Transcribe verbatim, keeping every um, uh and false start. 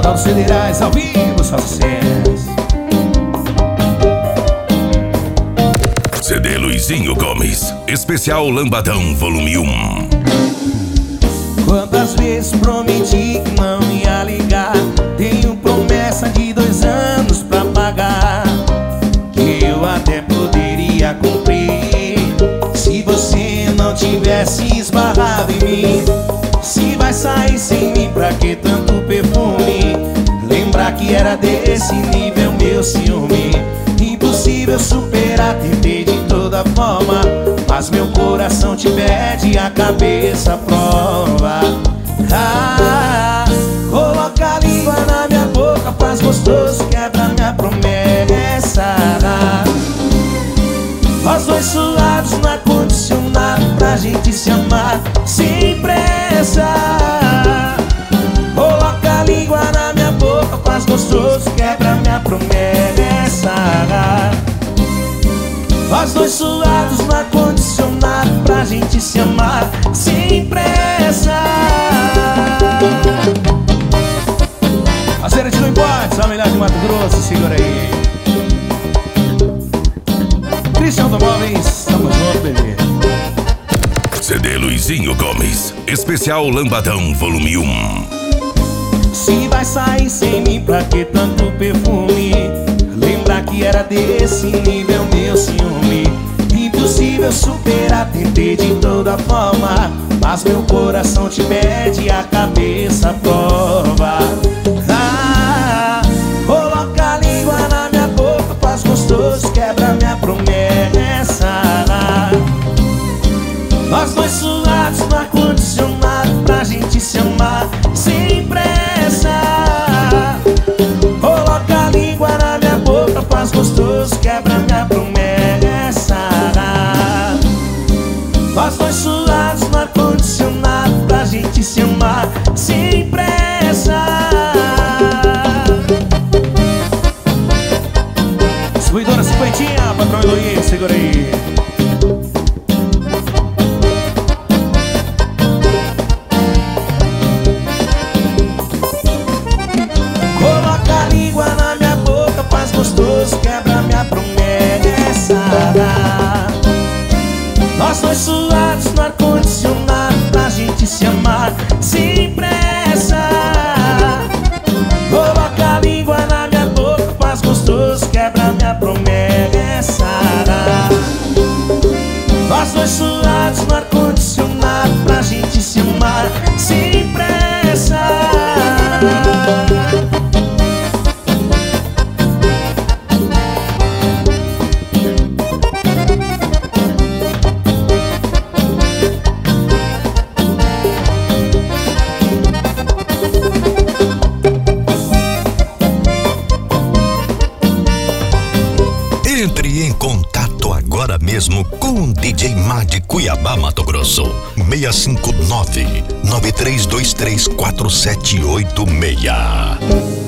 Todos federais ao vivo, só sucesso. C D Luizinho Gomes, especial Lambadão volume um. Quantas vezes prometi que não ia ligar? Tenho promessa de dois anos pra pagar, que eu até poderia cumprir se você não tivesse esbarrado em mim. Se vai sair sem mim, pra que tanto perfume? Lembrar que era desse nível meu ciúme. Impossível superar, tentei de toda forma, mas meu coração te pede a cabeça à prova. Ah, coloca a língua na minha boca, faz gostoso, quebra minha promessa. Nós dois suados no ar-condicionado pra gente se amar sem pressa. Coloca a língua na minha boca, faz gostoso, quebra minha promessa. Nós dois suados no ar-condicionado pra gente se amar sem pressa. A cena de não importa, a melhor de Mato Grosso, segura aí. Cristian Automóveis, tamo junto, bebê. C D Luizinho Gomes, especial Lambadão volume um. Se vai sair sem mim, pra que tanto perfume? Lembrar que era desse nível meu ciúme. Impossível superar, tentei de toda forma, mas meu coração te pede a cabeça à prova. Ah, coloca a língua na minha boca, faz gostoso, quebra minha promessa. Nós dois suados no ar-condicionado pra gente se amar sem pressa. Coloca a língua na minha boca, faz gostoso, quebra minha promessa. Nós dois suados no ar-condicionado pra gente se amar sem pressa. Distribuidora cinquentinha, patrão Eloy, segura aí. Coloca a língua na minha boca, faz gostoso, quebra minha promessa. Nós dois suados no ar-condicionado pra gente se amar sem pressa. Coloca a língua na minha boca, faz gostoso, quebra minha promessa. Nós dois suados no ar-condicionado pra gente se amar sem pressa. Entre em contato agora mesmo com o D J Má de Cuiabá, Mato Grosso. seis cinco nove, nove três dois três, quatro sete oito seis.